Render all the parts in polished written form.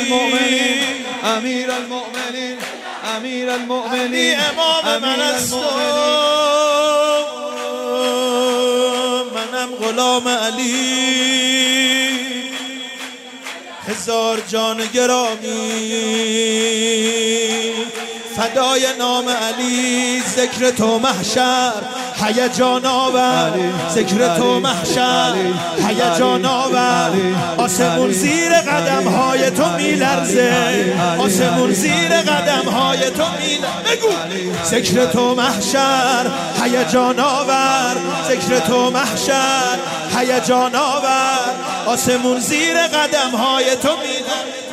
امیر المؤمنین امیر المؤمنین امام من است منم غلام علی هزار جان گرامی فدای نام علی ذکر تو محشر هیجان آور ذکر تو محشر هیجان آور آسمون زیر قدم های تو میلرزه آسمون زیر قدم های تو میلرزه بگو ذکر تو محشر هیجان آور ذکر تو محشر هیجان آور آسمون زیر قدم های تو میلرزه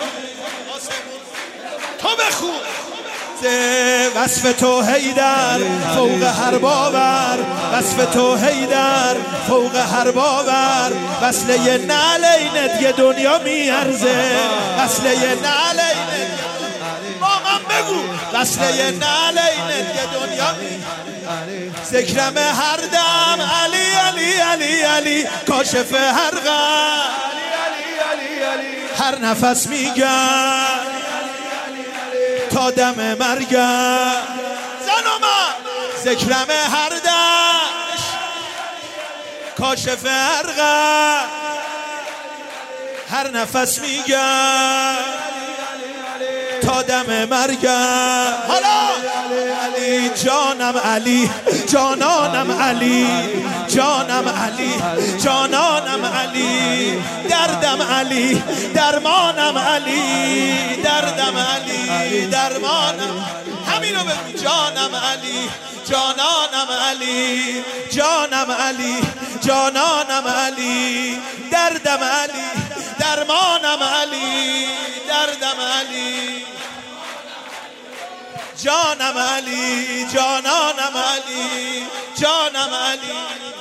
تو بخون وصف تو حیدر فوق هر باور وصف تو حیدر فوق هر باور وصله نعلینت یه دنیا میارزه وصله نعلینت واقعا بگو وصله نعلینت یه دنیا ذکرم هر دم علی علی علی علی کاشف هر غم هر نفس میگم تا دم مرگم زن و من ذکرم هر دم کاشف هر غم هر نفس میگم تا دم مرگم حالا علی جانم علی جانانم علی جانم علی جانانم علی دردم علی درمانم علی دردم علی درمانم همینو بگو جانم علی جانانم علی جانم علی جانانم علی دردم علی درمانم علی دردم علی جانم علی جانانم علی جانم علی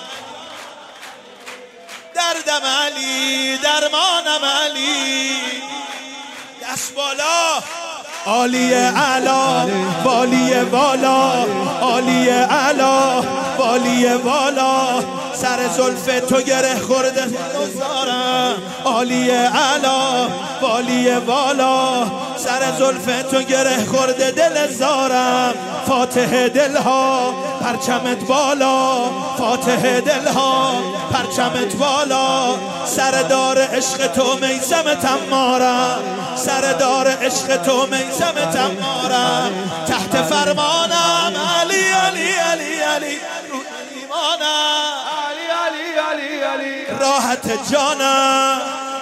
دردم علی درمانم علی دست بالا عالی اعلا والی والا عالی اعلا والی والا سر زلف تو گره خورده نزارم عالی اعلا والی والا سر زلف تو گره خورده دل زارم فاتح دلها پرچمت بالا فاتح دلها پرچمت بالا سردار عشق تو میثم تمارم سردار عشق تو میثم تمارم تحت فرمانم علی علی علی علی رو ایمانم علی علی علی علی راحت جانم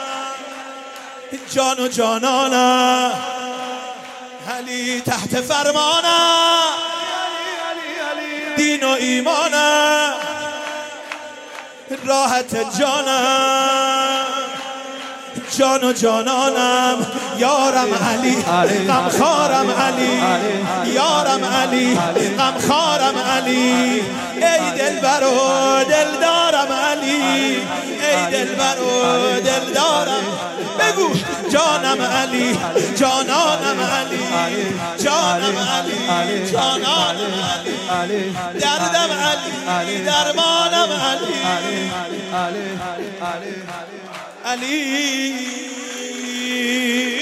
جان و جانانم علی تحت فرمانم دین و ایمانم راحت جانم جان و جانانم یارم علی غمخوارم علی یارم علی غمخوارم علی ای دلبر و دلدارم علی ای دلبر و دلدارم بگو جانم علی جانانم علی جانم علی جانانم علی دردم علی درمانم علی علی